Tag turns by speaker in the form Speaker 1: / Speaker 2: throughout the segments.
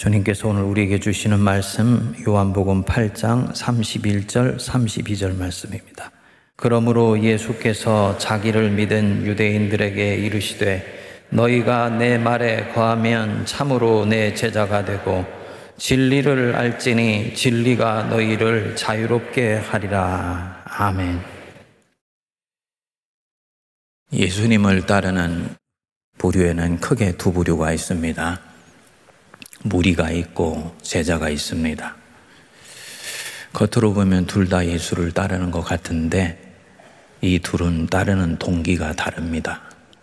Speaker 1: 주님께서 오늘 우리에게 주시는 말씀 요한복음 8장 31절 32절 말씀입니다. 그러므로 예수께서 자기를 믿은 유대인들에게 이르시되 너희가 내 말에 거하면 참으로 내 제자가 되고 진리를 알지니 진리가 너희를 자유롭게 하리라. 아멘. 예수님을 따르는 부류에는 크게 두 부류가 있습니다. 무리가 있고 제자가 있습니다. 겉으로 보면 둘 다 예수를 따르는 것 같은데 이 둘은 따르는 동기가 다릅니다.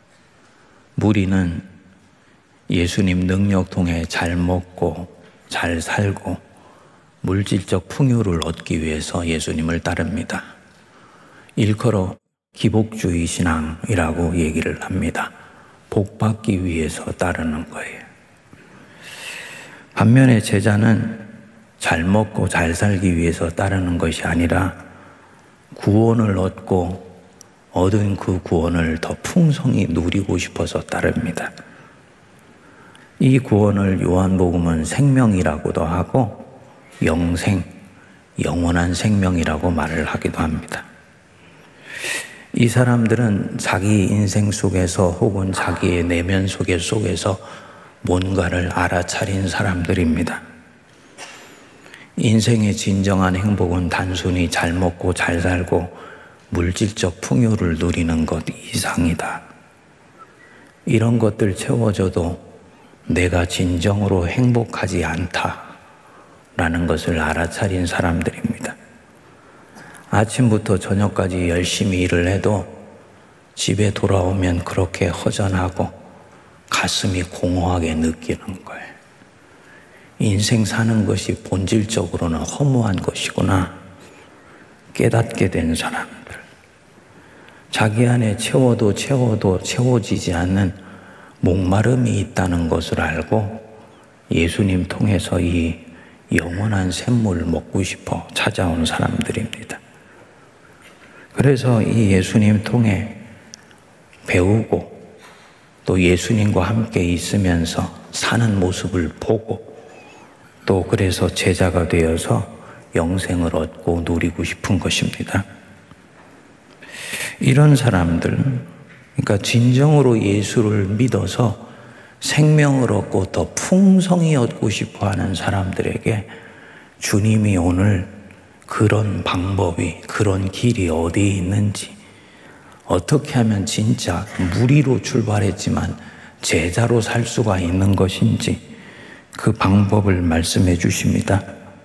Speaker 1: 무리는 예수님 능력 통해 잘 먹고 잘 살고 물질적 풍요를 얻기 위해서 예수님을 따릅니다. 일컬어 기복주의 신앙이라고 얘기를 합니다. 복 받기 위해서 따르는 거예요. 반면에 제자는 잘 먹고 잘 살기 위해서 따르는 것이 아니라 구원을 얻고 얻은 그 구원을 더 풍성히 누리고 싶어서 따릅니다. 이 구원을 요한복음은 생명이라고도 하고 영생, 영원한 생명이라고 말을 하기도 합니다. 이 사람들은 자기 인생 속에서 혹은 자기의 내면 속에서 뭔가를 알아차린 사람들입니다. 인생의 진정한 행복은 단순히 잘 먹고 잘 살고 물질적 풍요를 누리는 것 이상이다. 이런 것들 채워줘도 내가 진정으로 행복하지 않다라는 것을 알아차린 사람들입니다. 아침부터 저녁까지 열심히 일을 해도 집에 돌아오면 그렇게 허전하고 가슴이 공허하게 느끼는 거예요. 인생 사는 것이 본질적으로는 허무한 것이구나 깨닫게 된 사람들. 자기 안에 채워도 채워지지 않는 목마름이 있다는 것을 알고 예수님 통해서 이 영원한 샘물 먹고 싶어 찾아온 사람들입니다. 그래서 이 예수님 통해 배우고 또 예수님과 함께 있으면서 사는 모습을 보고 또 그래서 제자가 되어서 영생을 얻고 누리고 싶은 것입니다. 이런 사람들, 그러니까 진정으로 예수를 믿어서 생명을 얻고 더 풍성히 얻고 싶어 하는 사람들에게 주님이 오늘 그런 방법이, 그런 길이 어디에 있는지, 어떻게 하면 진짜 무리로 출발했지만 제자로 살 수가 있는 것인지 그 방법을 말씀해 주십니다.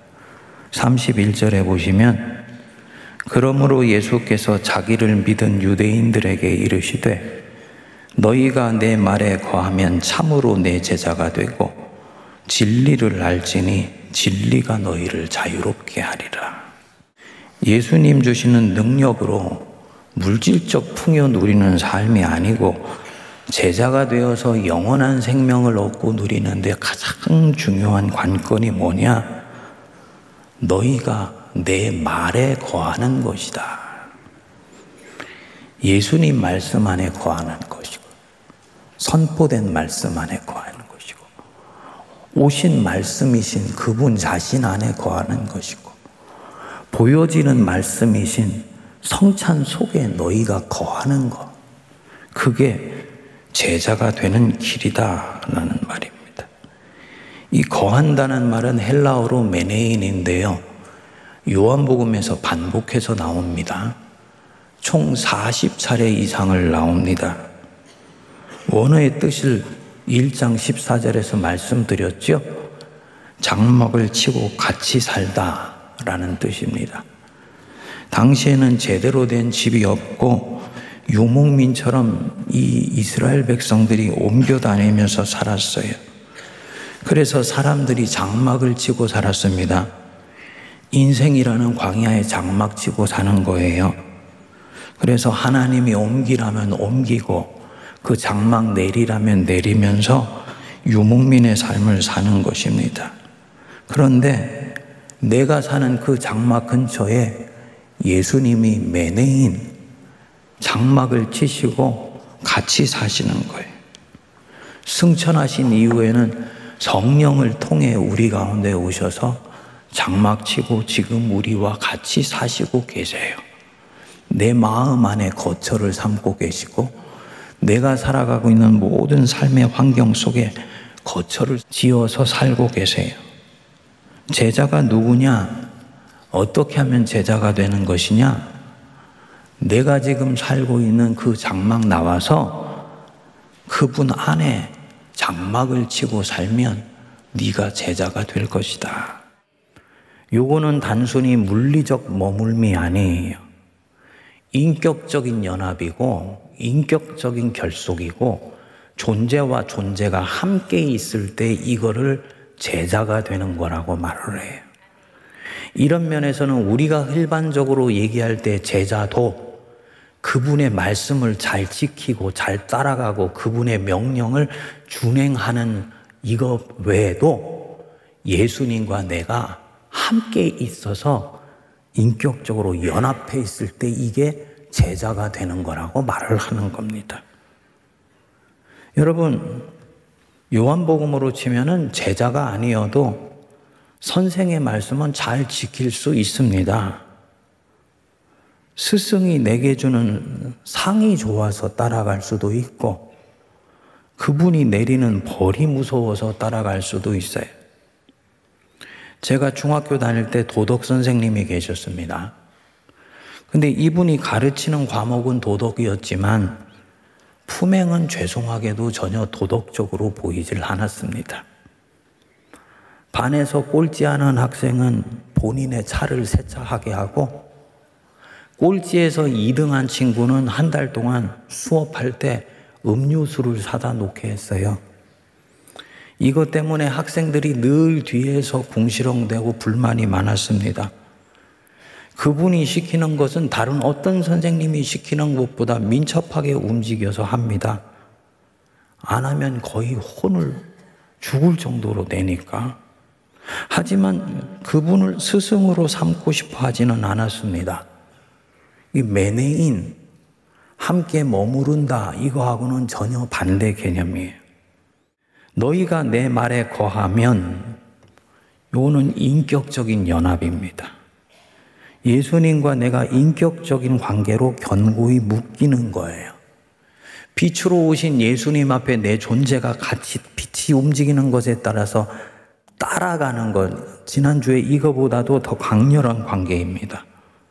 Speaker 1: 31절에 보시면 그러므로 예수께서 자기를 믿은 유대인들에게 이르시되 너희가 내 말에 거하면 참으로 내 제자가 되고 진리를 알지니 진리가 너희를 자유롭게 하리라. 예수님 주시는 능력으로 물질적 풍요 누리는 삶이 아니고 제자가 되어서 영원한 생명을 얻고 누리는데 가장 중요한 관건이 뭐냐? 너희가 내 말에 거하는 것이다. 예수님 말씀 안에 거하는 것이고 선포된 말씀 안에 거하는 것이고 오신 말씀이신 그분 자신 안에 거하는 것이고 보여지는 말씀이신 성찬 속에 너희가 거하는 것, 그게 제자가 되는 길이다라는 말입니다. 이 거한다는 말은 헬라어로 메네인인데요, 요한복음에서 반복해서 나옵니다. 총 40차례 이상을 나옵니다. 원어의 뜻을 1장 14절에서 말씀드렸죠. 장막을 치고 같이 살다라는 뜻입니다. 당시에는 제대로 된 집이 없고 유목민처럼 이 이스라엘 백성들이 옮겨 다니면서 살았어요. 그래서 사람들이 장막을 치고 살았습니다. 인생이라는 광야에 장막 치고 사는 거예요. 그래서 하나님이 옮기라면 옮기고 그 장막 내리라면 내리면서 유목민의 삶을 사는 것입니다. 그런데 내가 사는 그 장막 근처에 예수님이 메네인 장막을 치시고 같이 사시는 거예요. 승천하신 이후에는 성령을 통해 우리 가운데 오셔서 장막 치고 지금 우리와 같이 사시고 계세요. 내 마음 안에 거처를 삼고 계시고 내가 살아가고 있는 모든 삶의 환경 속에 거처를 지어서 살고 계세요. 제자가 누구냐? 어떻게 하면 제자가 되는 것이냐? 내가 지금 살고 있는 그 장막 나와서 그분 안에 장막을 치고 살면 네가 제자가 될 것이다. 요거는 단순히 물리적 머물미 아니에요. 인격적인 연합이고 인격적인 결속이고 존재와 존재가 함께 있을 때 이거를 제자가 되는 거라고 말을 해요. 이런 면에서는 우리가 일반적으로 얘기할 때 제자도 그분의 말씀을 잘 지키고 잘 따라가고 그분의 명령을 준행하는 이것 외에도 예수님과 내가 함께 있어서 인격적으로 연합해 있을 때 이게 제자가 되는 거라고 말을 하는 겁니다. 여러분, 요한복음으로 치면은 제자가 아니어도 선생의 말씀은 잘 지킬 수 있습니다. 스승이 내게 주는 상이 좋아서 따라갈 수도 있고 그분이 내리는 벌이 무서워서 따라갈 수도 있어요. 제가 중학교 다닐 때 도덕 선생님이 계셨습니다. 근데 이분이 가르치는 과목은 도덕이었지만 품행은 죄송하게도 전혀 도덕적으로 보이질 않았습니다. 반에서 꼴찌하는 학생은 본인의 차를 세차하게 하고 꼴찌에서 2등한 친구는 한 달 동안 수업할 때 음료수를 사다 놓게 했어요. 이것 때문에 학생들이 늘 뒤에서 궁시렁대고 불만이 많았습니다. 그분이 시키는 것은 다른 어떤 선생님이 시키는 것보다 민첩하게 움직여서 합니다. 안 하면 거의 혼을 죽을 정도로 내니까. 하지만 그분을 스승으로 삼고 싶어 하지는 않았습니다. 이 매내인, 함께 머무른다 이거하고는 전혀 반대 개념이에요. 너희가 내 말에 거하면 이거는 인격적인 연합입니다. 예수님과 내가 인격적인 관계로 견고히 묶이는 거예요. 빛으로 오신 예수님 앞에 내 존재가 같이 빛이 움직이는 것에 따라서 따라가는 것, 지난주에 이거보다도 더 강렬한 관계입니다.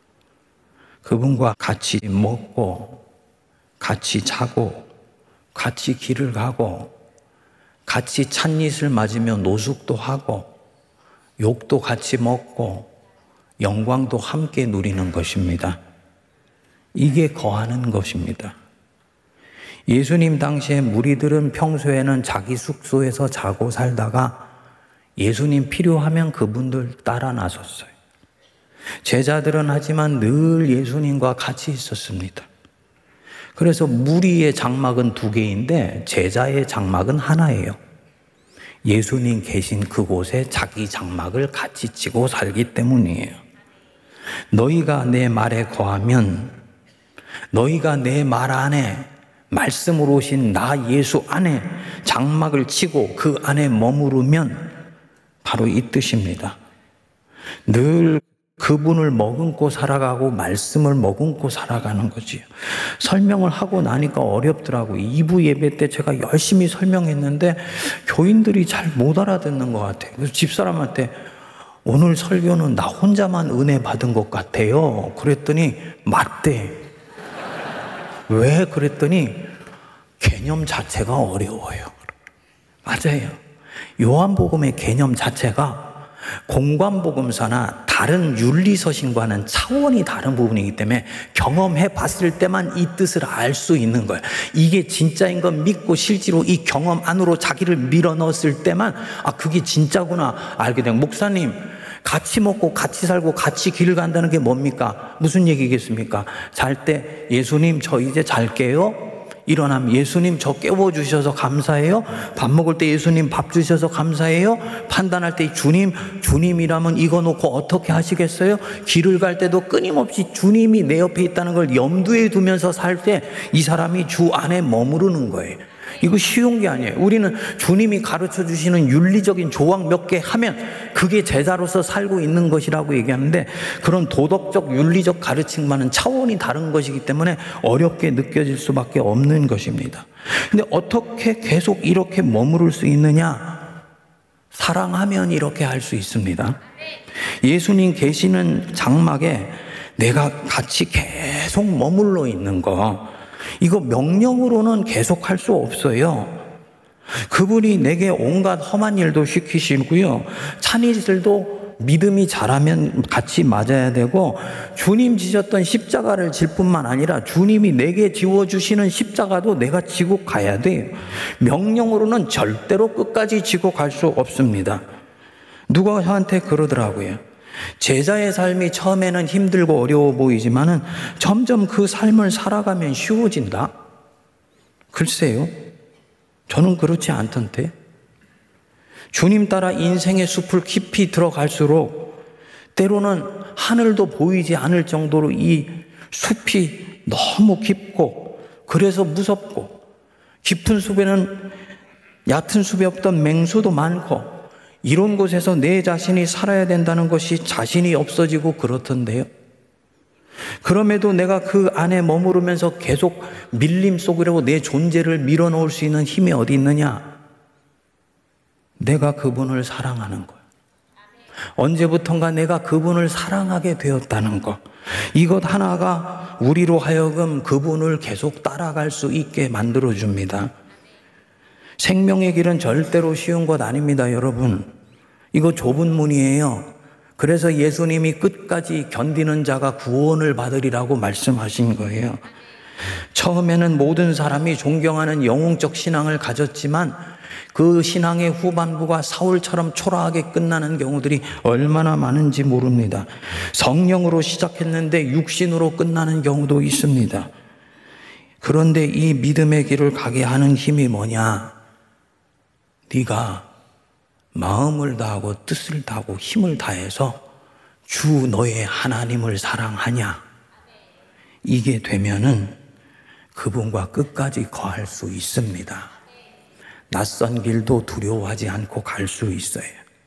Speaker 1: 그분과 같이 먹고 같이 자고 같이 길을 가고 같이 찻잎을 맞으며 노숙도 하고 욕도 같이 먹고 영광도 함께 누리는 것입니다. 이게 거하는 것입니다. 예수님 당시에 무리들은 평소에는 자기 숙소에서 자고 살다가 예수님 필요하면 그분들 따라 나섰어요. 제자들은 하지만 늘 예수님과 같이 있었습니다. 그래서 무리의 장막은 2개인데 제자의 장막은 하나예요. 예수님 계신 그곳에 자기 장막을 같이 치고 살기 때문이에요. 너희가 내 말에 거하면 너희가 내 말 안에 말씀으로 오신 나 예수 안에 장막을 치고 그 안에 머무르면 바로 이 뜻입니다. 늘 그분을 머금고 살아가고 말씀을 머금고 살아가는 거지요. 설명을 하고 나니까 어렵더라고요. 2부 예배 때 제가 열심히 설명했는데 교인들이 잘 못 알아듣는 것 같아요. 그래서 집사람한테 오늘 설교는 나 혼자만 은혜 받은 것 같아요. 그랬더니 맞대. 왜? 그랬더니 개념 자체가 어려워요. 맞아요. 요한복음의 개념 자체가 공관복음서나 다른 윤리서신과는 차원이 다른 부분이기 때문에 경험해 봤을 때만 이 뜻을 알 수 있는 거예요. 이게 진짜인 건 믿고 실제로 이 경험 안으로 자기를 밀어넣었을 때만 그게 진짜구나 알게 돼요. 목사님, 같이 먹고 같이 살고 같이 길을 간다는 게 뭡니까? 무슨 얘기겠습니까? 잘 때 예수님 저 이제 잘게요. 일어나면 예수님 저 깨워주셔서 감사해요. 밥 먹을 때 예수님 밥 주셔서 감사해요. 판단할 때 주님이라면 이거 놓고 어떻게 하시겠어요? 길을 갈 때도 끊임없이 주님이 내 옆에 있다는 걸 염두에 두면서 살 때 이 사람이 주 안에 머무르는 거예요. 이거 쉬운 게 아니에요. 우리는 주님이 가르쳐 주시는 윤리적인 조항 몇 개 하면 그게 제자로서 살고 있는 것이라고 얘기하는데, 그런 도덕적 윤리적 가르침과는 차원이 다른 것이기 때문에 어렵게 느껴질 수밖에 없는 것입니다. 근데 어떻게 계속 이렇게 머무를 수 있느냐? 사랑하면 이렇게 할 수 있습니다. 예수님 계시는 장막에 내가 같이 계속 머물러 있는 거, 이거 명령으로는 계속 할 수 없어요. 그분이 내게 온갖 험한 일도 시키시고요, 찬이들도 믿음이 자라면 같이 맞아야 되고, 주님 지셨던 십자가를 질 뿐만 아니라 주님이 내게 지워주시는 십자가도 내가 지고 가야 돼요. 명령으로는 절대로 끝까지 지고 갈 수 없습니다. 누가 저한테 그러더라고요. 제자의 삶이 처음에는 힘들고 어려워 보이지만은 점점 그 삶을 살아가면 쉬워진다. 글쎄요, 저는 그렇지 않던데. 주님 따라 인생의 숲을 깊이 들어갈수록 때로는 하늘도 보이지 않을 정도로 이 숲이 너무 깊고, 그래서 무섭고, 깊은 숲에는 얕은 숲에 없던 맹수도 많고, 이런 곳에서 내 자신이 살아야 된다는 것이 자신이 없어지고 그렇던데요. 그럼에도 내가 그 안에 머무르면서 계속 밀림 속으로 내 존재를 밀어넣을 수 있는 힘이 어디 있느냐? 내가 그분을 사랑하는 거예요. 언제부턴가 내가 그분을 사랑하게 되었다는 것, 이것 하나가 우리로 하여금 그분을 계속 따라갈 수 있게 만들어줍니다. 생명의 길은 절대로 쉬운 것 아닙니다, 여러분. 이거 좁은 문이에요. 그래서 예수님이 끝까지 견디는 자가 구원을 받으리라고 말씀하신 거예요. 처음에는 모든 사람이 존경하는 영웅적 신앙을 가졌지만 그 신앙의 후반부가 사울처럼 초라하게 끝나는 경우들이 얼마나 많은지 모릅니다. 성령으로 시작했는데 육신으로 끝나는 경우도 있습니다. 그런데 이 믿음의 길을 가게 하는 힘이 뭐냐? 네가 마음을 다하고 뜻을 다하고 힘을 다해서 주 너의 하나님을 사랑하냐? 이게 되면은 그분과 끝까지 거할 수 있습니다. 낯선 길도 두려워하지 않고 갈 수 있어요.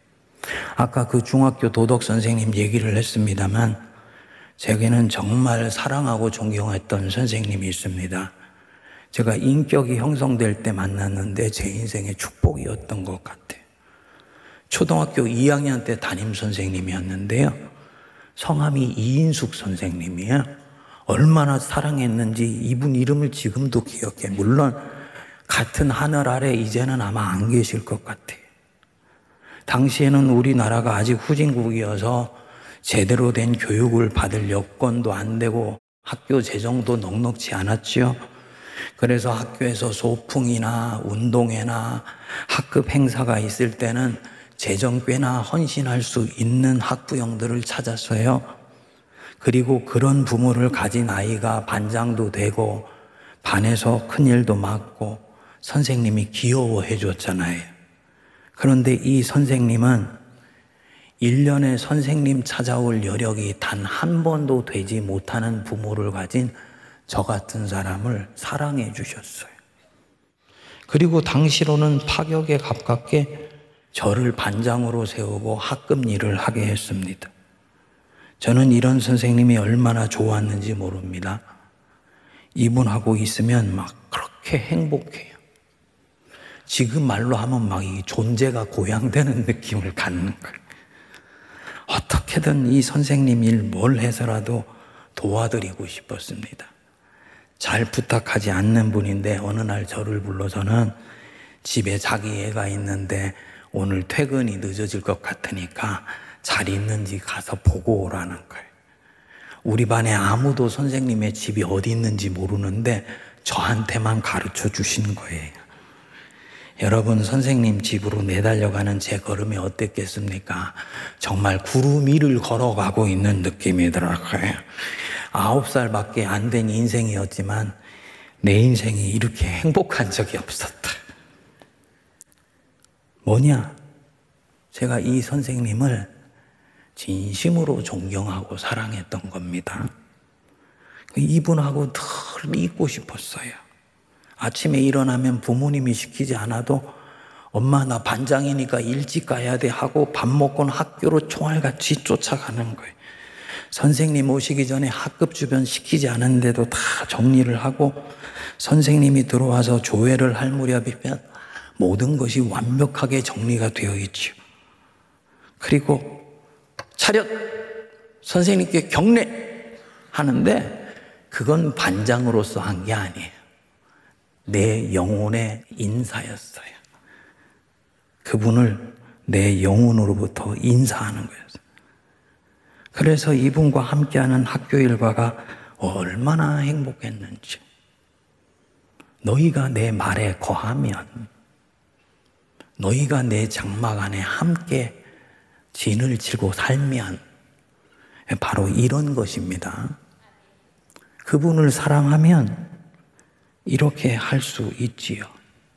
Speaker 1: 아까 그 중학교 도덕 선생님 얘기를 했습니다만, 제게는 정말 사랑하고 존경했던 선생님이 있습니다. 제가 인격이 형성될 때 만났는데 제 인생의 축복이었던 것 같아요. 초등학교 2학년 때 담임 선생님이었는데요, 성함이 이인숙 선생님이에요. 얼마나 사랑했는지 이분 이름을 지금도 기억해. 물론 같은 하늘 아래 이제는 아마 안 계실 것 같아요. 당시에는 우리나라가 아직 후진국이어서 제대로 된 교육을 받을 여건도 안 되고 학교 재정도 넉넉지 않았죠. 그래서 학교에서 소풍이나 운동회나 학급 행사가 있을 때는 재정 꽤나 헌신할 수 있는 학부형들을 찾았어요. 그리고 그런 부모를 가진 아이가 반장도 되고 반에서 큰일도 맡고 선생님이 귀여워해 줬잖아요. 그런데 이 선생님은 1년에 선생님 찾아올 여력이 단 한 번도 되지 못하는 부모를 가진 저 같은 사람을 사랑해 주셨어요. 그리고 당시로는 파격에 가깝게 저를 반장으로 세우고 학급 일을 하게 했습니다. 저는 이런 선생님이 얼마나 좋았는지 모릅니다. 이분하고 있으면 막 그렇게 행복해요. 지금 말로 하면 막 이 존재가 고양되는 느낌을 갖는 거예요. 어떻게든 이 선생님 일 뭘 해서라도 도와드리고 싶었습니다. 잘 부탁하지 않는 분인데 어느 날 저를 불러서는 집에 자기 애가 있는데 오늘 퇴근이 늦어질 것 같으니까 잘 있는지 가서 보고 오라는 거예요. 우리 반에 아무도 선생님의 집이 어디 있는지 모르는데 저한테만 가르쳐 주신 거예요. 여러분, 선생님 집으로 내달려가는 제 걸음이 어땠겠습니까? 정말 구름 위를 걸어가고 있는 느낌이더라고요. 9살밖에 안 된 인생이었지만 내 인생이 이렇게 행복한 적이 없었다. 뭐냐? 제가 이 선생님을 진심으로 존경하고 사랑했던 겁니다. 이분하고 늘 있고 싶었어요. 아침에 일어나면 부모님이 시키지 않아도 엄마 나 반장이니까 일찍 가야 돼 하고 밥 먹고는 학교로 총알같이 쫓아가는 거예요. 선생님 오시기 전에 학급 주변 시키지 않은데도 다 정리를 하고 선생님이 들어와서 조회를 할 무렵이면 모든 것이 완벽하게 정리가 되어 있죠. 그리고 차렷! 선생님께 경례! 하는데 그건 반장으로서 한 게 아니에요. 내 영혼의 인사였어요. 그분을 내 영혼으로부터 인사하는 거였어요. 그래서 이분과 함께하는 학교 일과가 얼마나 행복했는지. 너희가 내 말에 거하면, 너희가 내 장막 안에 함께 진을 치고 살면, 바로 이런 것입니다. 그분을 사랑하면 이렇게 할 수 있지요.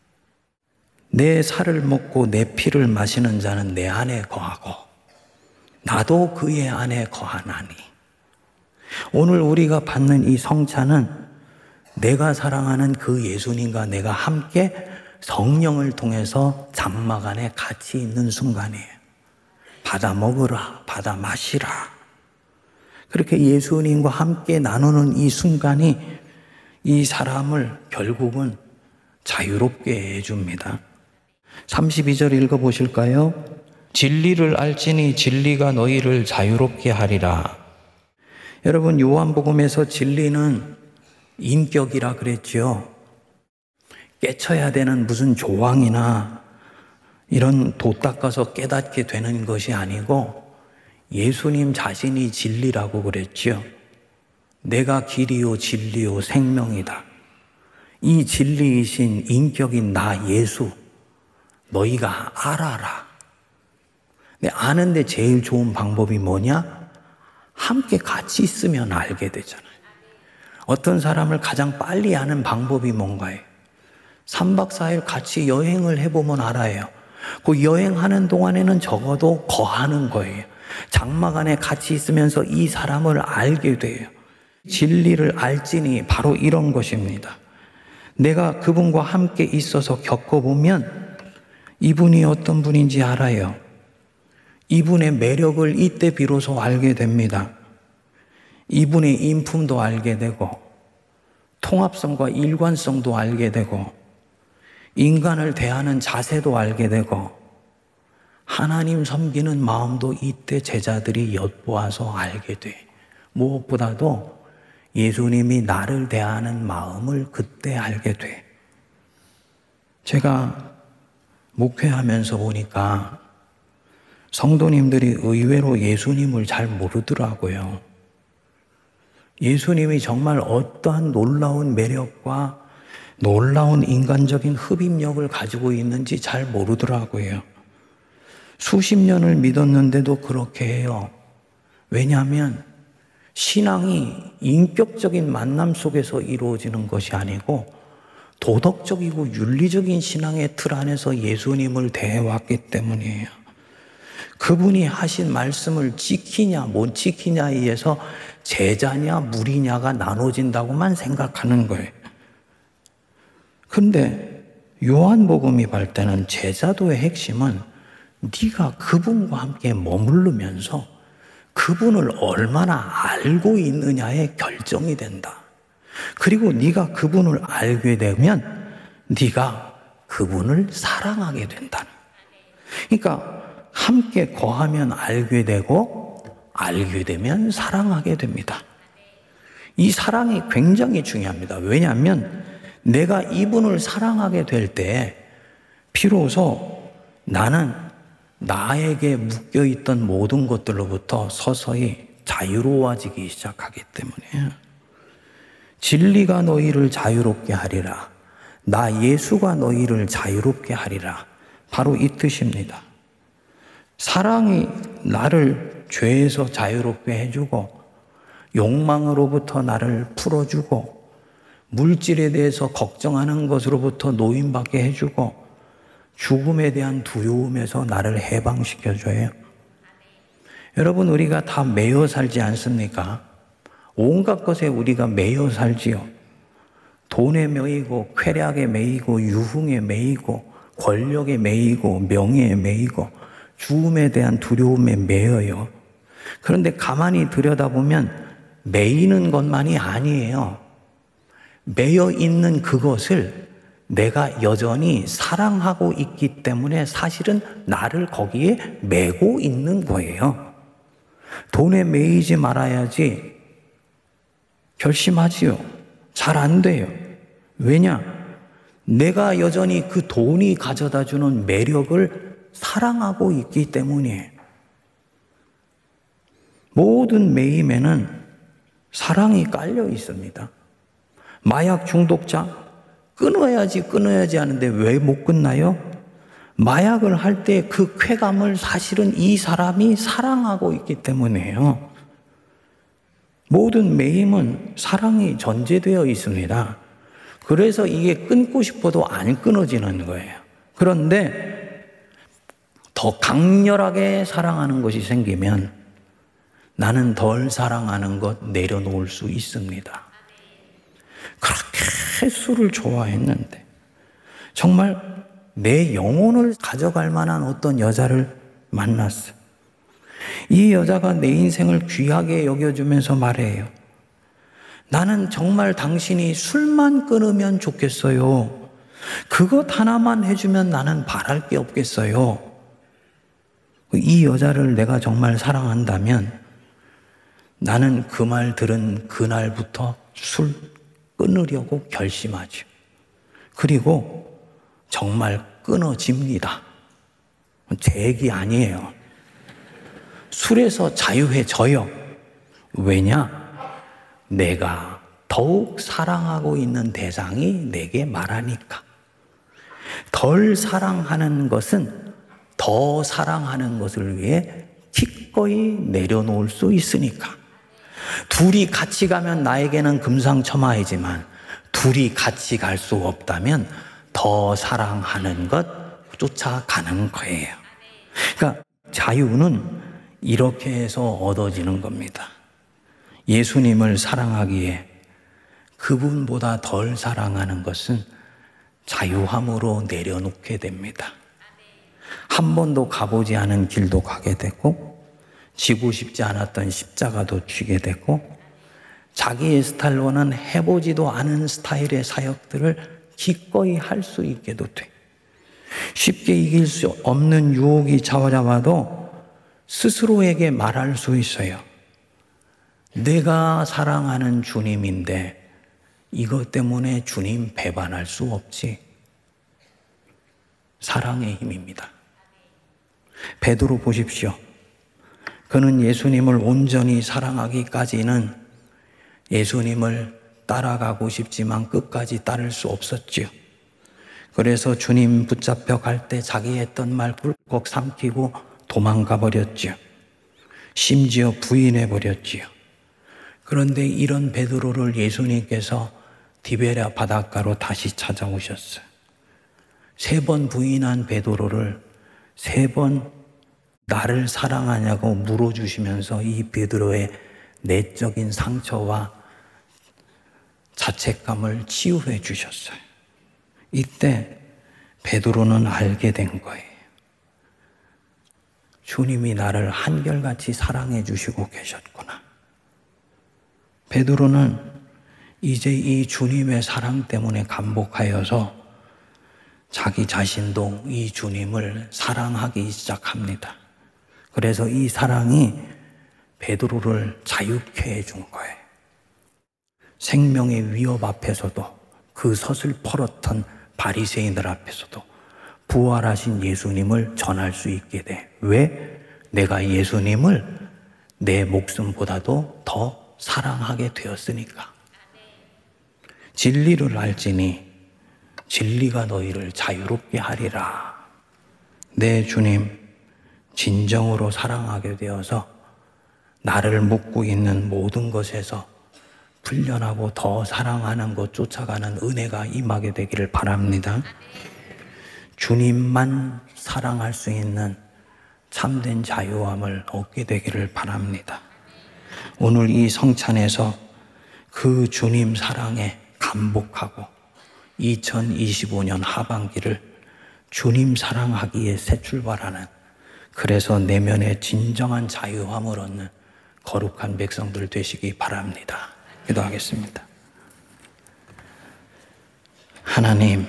Speaker 1: 내 살을 먹고 내 피를 마시는 자는 내 안에 거하고 나도 그의 안에 거하나니. 오늘 우리가 받는 이 성찬은 내가 사랑하는 그 예수님과 내가 함께 성령을 통해서 장막 안에 같이 있는 순간이에요. 받아 먹으라, 받아 마시라. 그렇게 예수님과 함께 나누는 이 순간이 이 사람을 결국은 자유롭게 해줍니다. 32절 읽어보실까요? 진리를 알지니 진리가 너희를 자유롭게 하리라. 여러분, 요한복음에서 진리는 인격이라 그랬죠. 깨쳐야 되는 무슨 조항이나 이런 도 닦아서 깨닫게 되는 것이 아니고 예수님 자신이 진리라고 그랬죠. 내가 길이요 진리요 생명이다. 이 진리이신 인격인 나 예수 너희가 알아라. 근데 아는데 제일 좋은 방법이 뭐냐? 함께 같이 있으면 알게 되잖아요. 어떤 사람을 가장 빨리 아는 방법이 뭔가요? 3박 4일 같이 여행을 해보면 알아요. 그 여행하는 동안에는 적어도 거하는 거예요. 장막 안에 같이 있으면서 이 사람을 알게 돼요. 진리를 알지니 바로 이런 것입니다. 내가 그분과 함께 있어서 겪어보면 이분이 어떤 분인지 알아요. 이분의 매력을 이때 비로소 알게 됩니다. 이분의 인품도 알게 되고 통합성과 일관성도 알게 되고 인간을 대하는 자세도 알게 되고 하나님 섬기는 마음도 이때 제자들이 엿보아서 알게 돼. 무엇보다도 예수님이 나를 대하는 마음을 그때 알게 돼. 제가 목회하면서 보니까 성도님들이 의외로 예수님을 잘 모르더라고요. 예수님이 정말 어떠한 놀라운 매력과 놀라운 인간적인 흡입력을 가지고 있는지 잘 모르더라고요. 수십 년을 믿었는데도 그렇게 해요. 왜냐하면 신앙이 인격적인 만남 속에서 이루어지는 것이 아니고 도덕적이고 윤리적인 신앙의 틀 안에서 예수님을 대해왔기 때문이에요. 그분이 하신 말씀을 지키냐 못 지키냐에 의해서 제자냐 무리냐가 나눠진다고만 생각하는 거예요. 근데 요한복음이 볼 때는 제자도의 핵심은 네가 그분과 함께 머무르면서 그분을 얼마나 알고 있느냐에 결정이 된다. 그리고 네가 그분을 알게 되면 네가 그분을 사랑하게 된다. 그러니까 함께 거하면 알게 되고 알게 되면 사랑하게 됩니다. 이 사랑이 굉장히 중요합니다. 왜냐하면 내가 이분을 사랑하게 될 때 비로소 나는 나에게 묶여있던 모든 것들로부터 서서히 자유로워지기 시작하기 때문이에요. 진리가 너희를 자유롭게 하리라. 나 예수가 너희를 자유롭게 하리라. 바로 이 뜻입니다. 사랑이 나를 죄에서 자유롭게 해주고 욕망으로부터 나를 풀어주고 물질에 대해서 걱정하는 것으로부터 노임받게 해주고 죽음에 대한 두려움에서 나를 해방시켜줘요. 여러분, 우리가 다 매여 살지 않습니까? 온갖 것에 우리가 매여 살지요. 돈에 매이고 쾌락에 매이고 유흥에 매이고 권력에 매이고 명예에 매이고 죽음에 대한 두려움에 매여요. 그런데 가만히 들여다보면 매이는 것만이 아니에요. 매여 있는 그것을 내가 여전히 사랑하고 있기 때문에 사실은 나를 거기에 매고 있는 거예요. 돈에 매이지 말아야지 결심하지요. 잘 안 돼요. 왜냐? 내가 여전히 그 돈이 가져다 주는 매력을 사랑하고 있기 때문이에요. 모든 매임에는 사랑이 깔려 있습니다. 마약 중독자 끊어야지 하는데 왜 못 끝나요? 마약을 할 때 그 쾌감을 사실은 이 사람이 사랑하고 있기 때문이에요. 모든 매임은 사랑이 전제되어 있습니다. 그래서 이게 끊고 싶어도 안 끊어지는 거예요. 그런데 더 강렬하게 사랑하는 것이 생기면 나는 덜 사랑하는 것 내려놓을 수 있습니다. 그렇게 술을 좋아했는데 정말 내 영혼을 가져갈 만한 어떤 여자를 만났어요. 이 여자가 내 인생을 귀하게 여겨주면서 말해요. 나는 정말 당신이 술만 끊으면 좋겠어요. 그것 하나만 해주면 나는 바랄 게 없겠어요. 이 여자를 내가 정말 사랑한다면 나는 그 말 들은 그날부터 술 끊으려고 결심하죠. 그리고 정말 끊어집니다. 제 얘기 아니에요. 술에서 자유해져요. 왜냐? 내가 더욱 사랑하고 있는 대상이 내게 말하니까. 덜 사랑하는 것은 더 사랑하는 것을 위해 기꺼이 내려놓을 수 있으니까. 둘이 같이 가면 나에게는 금상첨화이지만 둘이 같이 갈 수 없다면 더 사랑하는 것 쫓아가는 거예요. 그러니까 자유는 이렇게 해서 얻어지는 겁니다. 예수님을 사랑하기에 그분보다 덜 사랑하는 것은 자유함으로 내려놓게 됩니다. 한 번도 가보지 않은 길도 가게 되고 지고 싶지 않았던 십자가도 쥐게 되고 자기의 스타일로는 해보지도 않은 스타일의 사역들을 기꺼이 할 수 있게도 돼. 쉽게 이길 수 없는 유혹이 찾아와도 스스로에게 말할 수 있어요. 내가 사랑하는 주님인데 이것 때문에 주님 배반할 수 없지. 사랑의 힘입니다. 베드로 보십시오. 그는 예수님을 온전히 사랑하기까지는 예수님을 따라가고 싶지만 끝까지 따를 수 없었지요. 그래서 주님 붙잡혀 갈 때 자기 했던 말 꿀꺽 삼키고 도망가 버렸지요. 심지어 부인해 버렸지요. 그런데 이런 베드로를 예수님께서 디베랴 바닷가로 다시 찾아오셨어요. 3번 부인한 베드로를 3번 나를 사랑하냐고 물어주시면서 이 베드로의 내적인 상처와 자책감을 치유해 주셨어요. 이때 베드로는 알게 된 거예요. 주님이 나를 한결같이 사랑해 주시고 계셨구나. 베드로는 이제 이 주님의 사랑 때문에 감복하여서 자기 자신도 이 주님을 사랑하기 시작합니다. 그래서 이 사랑이 베드로를 자유케 해준 거예요. 생명의 위협 앞에서도 그 서슬퍼렇던 바리새인들 앞에서도 부활하신 예수님을 전할 수 있게 돼. 왜? 내가 예수님을 내 목숨보다도 더 사랑하게 되었으니까. 진리를 알지니 진리가 너희를 자유롭게 하리라. 내 주님 진정으로 사랑하게 되어서 나를 묶고 있는 모든 것에서 풀려나고 더 사랑하는 것 쫓아가는 은혜가 임하게 되기를 바랍니다. 주님만 사랑할 수 있는 참된 자유함을 얻게 되기를 바랍니다. 오늘 이 성찬에서 그 주님 사랑에 반복하고 2025년 하반기를 주님 사랑하기에 새 출발하는, 그래서 내면의 진정한 자유함을 얻는 거룩한 백성들 되시기 바랍니다. 기도하겠습니다. 하나님,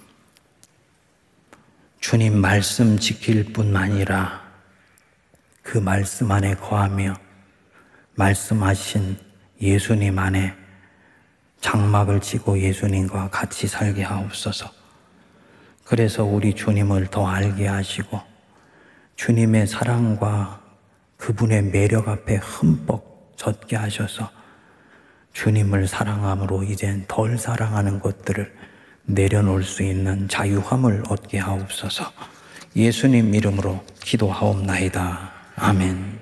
Speaker 1: 주님 말씀 지킬 뿐 아니라 그 말씀 안에 거하며 말씀하신 예수님 안에 장막을 치고 예수님과 같이 살게 하옵소서. 그래서 우리 주님을 더 알게 하시고 주님의 사랑과 그분의 매력 앞에 흠뻑 젖게 하셔서 주님을 사랑함으로 이젠 덜 사랑하는 것들을 내려놓을 수 있는 자유함을 얻게 하옵소서. 예수님 이름으로 기도하옵나이다. 아멘.